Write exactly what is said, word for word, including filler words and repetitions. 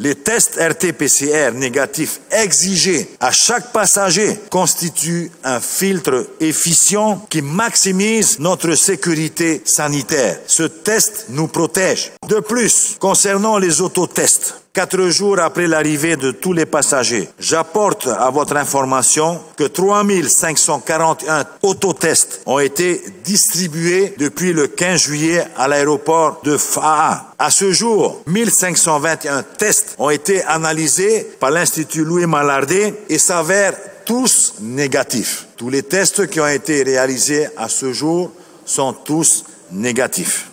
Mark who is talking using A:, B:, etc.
A: Les tests R T P C R négatifs exigés à chaque passager constituent un filtre efficient qui maximise notre sécurité sanitaire. Ce test nous protège. De plus, concernant les autotests, Quatre jours après l'arrivée de tous les passagers, j'apporte à votre information que trois mille cinq cent quarante et un autotests ont été distribués depuis le quinze juillet à l'aéroport de Faa. À ce jour, mille cinq cent vingt et un tests ont été analysés par l'Institut Louis Malardé et s'avèrent tous négatifs. Tous les tests qui ont été réalisés à ce jour sont tous négatifs.